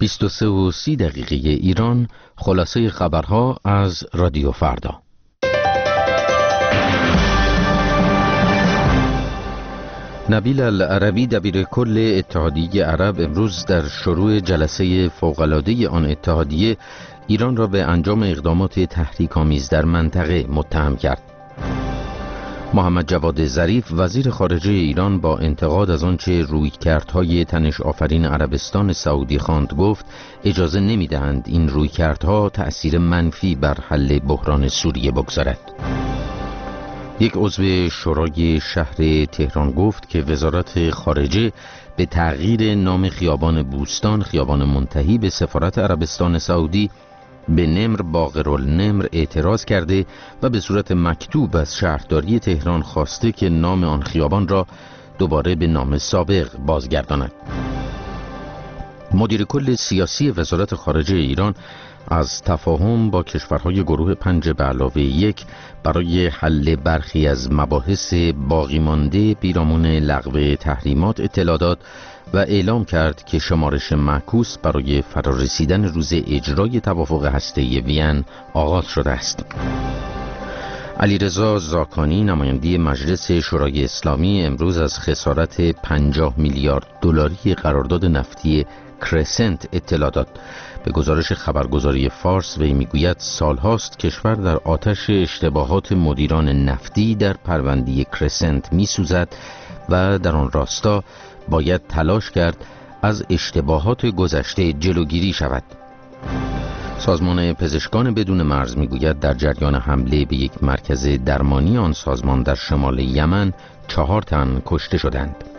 23:30 ایران، خلاصه خبرها از رادیو فردا. نبیل العربی دبیر کل اتحادیه عرب امروز در شروع جلسه فوق‌العاده آن اتحادیه ایران را به انجام اقدامات تحریک‌آمیز در منطقه متهم کرد. محمد جواد ظریف وزیر خارجه ایران با انتقاد از آنچه رویکردهای تنش آفرین عربستان سعودی خواند گفت اجازه نمی‌دهند این رویکردها تأثیر منفی بر حل بحران سوریه بگذارد. یک عضو شورای شهر تهران گفت که وزارت خارجه به تغییر نام خیابان بوستان خیابان منتهی به سفارت عربستان سعودی به نمر باقرالنمر اعتراض کرده و به صورت مکتوب از شهرداری تهران خواسته که نام آن خیابان را دوباره به نام سابق بازگرداند. مدیر کل سیاسی وزارت خارجه ایران از تفاهم با کشورهای گروه 5+1 برای حل برخی از مباحث باقی مانده پیرامون لغو تحریمات اطلاع داد و اعلام کرد که شمارش معکوس برای فرارسیدن روز اجرای توافق هسته‌ای وین آغاز شده است. علیرضا زاکانی نماینده مجلس شورای اسلامی امروز از خسارت 50 میلیارد دلاری قرارداد نفتی کرسنت اطلاع داد. به گزارش خبرگزاری فارس وی میگوید سالهاست کشور در آتش اشتباهات مدیران نفتی در پرونده کرسنت میسوزد و در آن راستا باید تلاش کرد از اشتباهات گذشته جلوگیری شود. سازمان پزشکان بدون مرز میگوید در جریان حمله به یک مرکز درمانی آن سازمان در شمال یمن 4 تن کشته شدند.